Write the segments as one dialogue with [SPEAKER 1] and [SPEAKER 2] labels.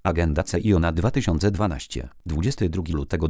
[SPEAKER 1] Agenda CIO na 2012. 22 lutego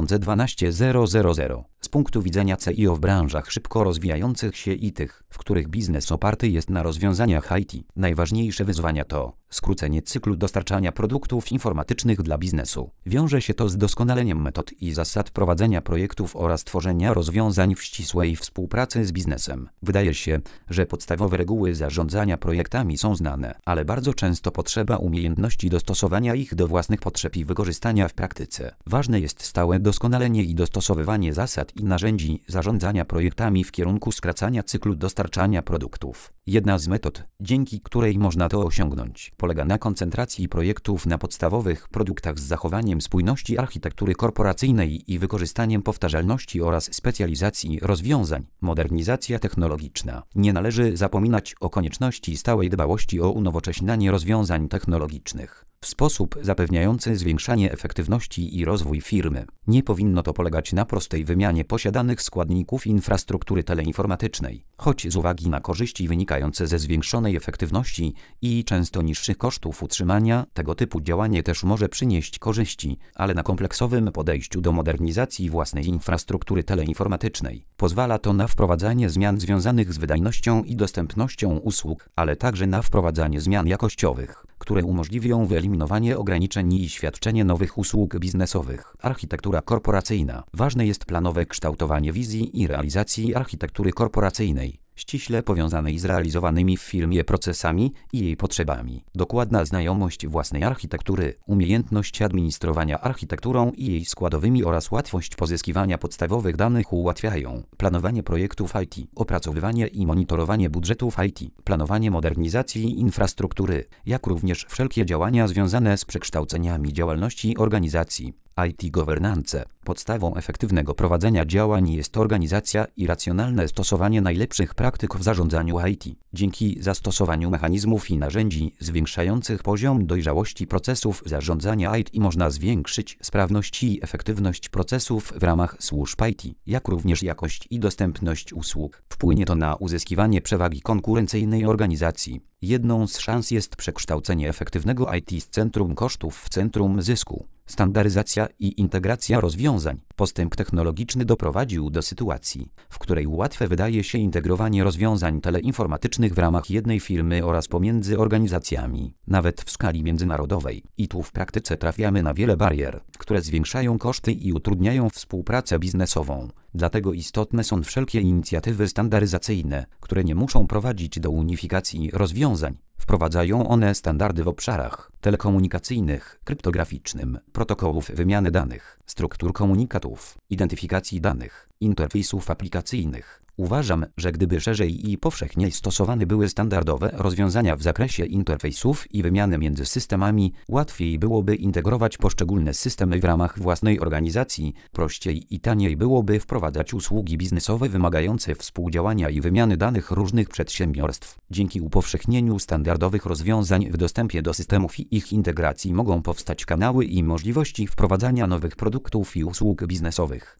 [SPEAKER 1] 2012 000. Z punktu widzenia CIO w branżach szybko rozwijających się i tych, w których biznes oparty jest na rozwiązaniach IT, najważniejsze wyzwania to skrócenie cyklu dostarczania produktów informatycznych dla biznesu. Wiąże się to z doskonaleniem metod i zasad prowadzenia projektów oraz tworzenia rozwiązań w ścisłej współpracy z biznesem. Wydaje się, że podstawowe reguły zarządzania projektami są znane, ale bardzo często potrzeba umiejętności dostosowania ich do własnych potrzeb i wykorzystania w praktyce. Ważne jest stałe doskonalenie i dostosowywanie zasad i narzędzi zarządzania projektami w kierunku skracania cyklu dostarczania produktów. Jedna z metod, dzięki której można to osiągnąć, polega na koncentracji projektów na podstawowych produktach z zachowaniem spójności architektury korporacyjnej i wykorzystaniem powtarzalności oraz specjalizacji rozwiązań. Modernizacja technologiczna. Nie należy zapominać o konieczności stałej dbałości o unowocześnianie rozwiązań technologicznych w sposób zapewniający zwiększanie efektywności i rozwój firmy. Nie powinno to polegać na prostej wymianie posiadanych składników infrastruktury teleinformatycznej, choć z uwagi na korzyści wynikające ze zwiększonej efektywności i często niższych kosztów utrzymania, tego typu działanie też może przynieść korzyści, ale na kompleksowym podejściu do modernizacji własnej infrastruktury teleinformatycznej. Pozwala to na wprowadzanie zmian związanych z wydajnością i dostępnością usług, ale także na wprowadzanie zmian jakościowych, które umożliwią wyeliminowanie ograniczeń i świadczenie nowych usług biznesowych. Architektura korporacyjna. Ważne jest planowe kształtowanie wizji i realizacji architektury korporacyjnej, ściśle powiązanej z realizowanymi w firmie procesami i jej potrzebami. Dokładna znajomość własnej architektury, umiejętność administrowania architekturą i jej składowymi oraz łatwość pozyskiwania podstawowych danych ułatwiają planowanie projektów IT, opracowywanie i monitorowanie budżetów IT, planowanie modernizacji infrastruktury, jak również wszelkie działania związane z przekształceniami działalności organizacji. IT governance. Podstawą efektywnego prowadzenia działań jest organizacja i racjonalne stosowanie najlepszych praktyk w zarządzaniu IT. Dzięki zastosowaniu mechanizmów i narzędzi zwiększających poziom dojrzałości procesów zarządzania IT można zwiększyć sprawność i efektywność procesów w ramach służb IT, jak również jakość i dostępność usług. Wpłynie to na uzyskiwanie przewagi konkurencyjnej organizacji. Jedną z szans jest przekształcenie efektywnego IT z centrum kosztów w centrum zysku. Standaryzacja i integracja rozwiązań. Postęp technologiczny doprowadził do sytuacji, w której łatwe wydaje się integrowanie rozwiązań teleinformatycznych w ramach jednej firmy oraz pomiędzy organizacjami, nawet w skali międzynarodowej. I tu w praktyce trafiamy na wiele barier, które zwiększają koszty i utrudniają współpracę biznesową. Dlatego istotne są wszelkie inicjatywy standaryzacyjne, które nie muszą prowadzić do unifikacji rozwiązań. Wprowadzają one standardy w obszarach telekomunikacyjnych, kryptograficznym, protokołów wymiany danych, struktur komunikatów, identyfikacji danych, interfejsów aplikacyjnych. Uważam, że gdyby szerzej i powszechnie stosowane były standardowe rozwiązania w zakresie interfejsów i wymiany między systemami, łatwiej byłoby integrować poszczególne systemy w ramach własnej organizacji, prościej i taniej byłoby wprowadzać usługi biznesowe wymagające współdziałania i wymiany danych różnych przedsiębiorstw. Dzięki upowszechnieniu standardowych rozwiązań w dostępie do systemów i ich integracji mogą powstać kanały i możliwości wprowadzania nowych produktów i usług biznesowych.